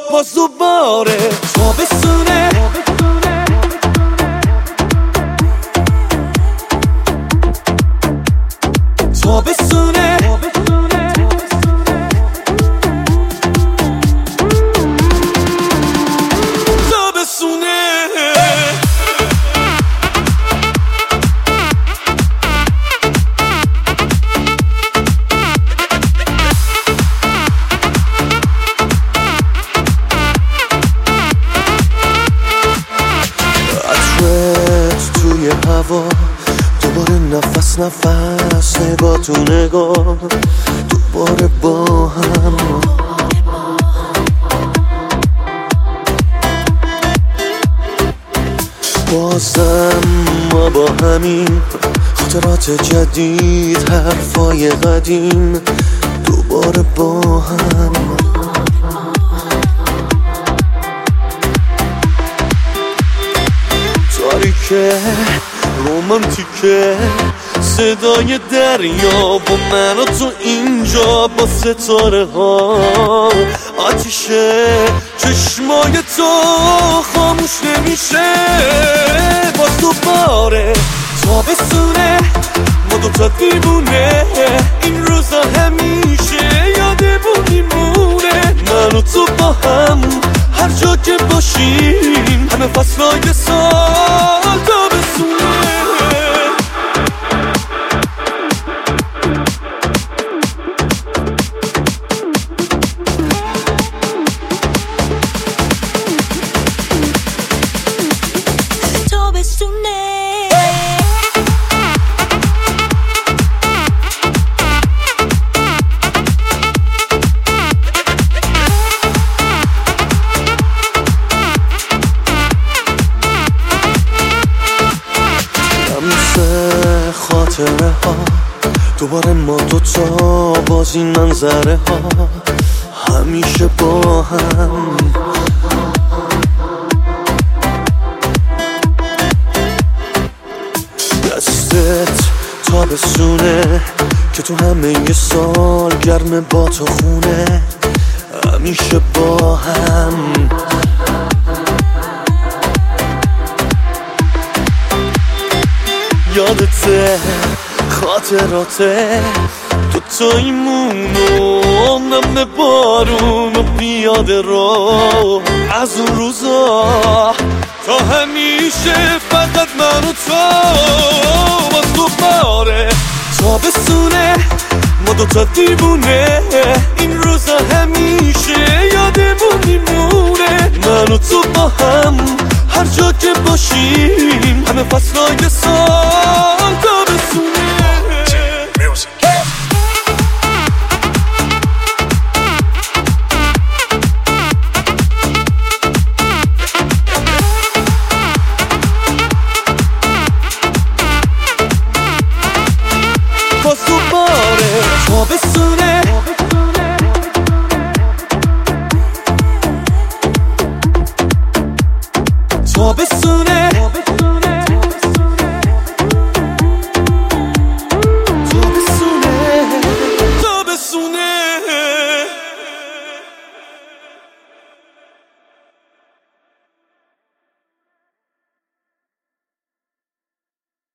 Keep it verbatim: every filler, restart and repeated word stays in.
باز دوباره تابستونه تابستونه تابستونه توی هوا دوباره نفس نفس نگاه تو نگاه دوباره با هم بازم ما با همین خاطرات جدید حرفای قدیم دوباره با هم تاریکه رومانتیکه صدای دریا و من و تو اینجا با ستاره ها آتیشه چشمای تو خاموش نمیشه باز دوباره تابستونه ما دوتا دیوونه این روزا همیشه یادمون میمونه من و تو با هم هر جا که باشیم همه فصلای سال تابستونه خاطره ها دوباره ما دوتا باز این منظره ها همیشه با هم دستت تابستونه که تو همه یه سال گرم با تو خونه همیشه با هم یادته خاطراته تو تویمون و نم بارون و پیاده رو از اون روزا تا همیشه فقط من و تو باز دوباره تابستونه ما دوتا دیوونه این روزا همیشه یادمون میمونه من و تو با هم هر جا که باشیم همه فصلای سال تابستونه باز دوباره تابستونه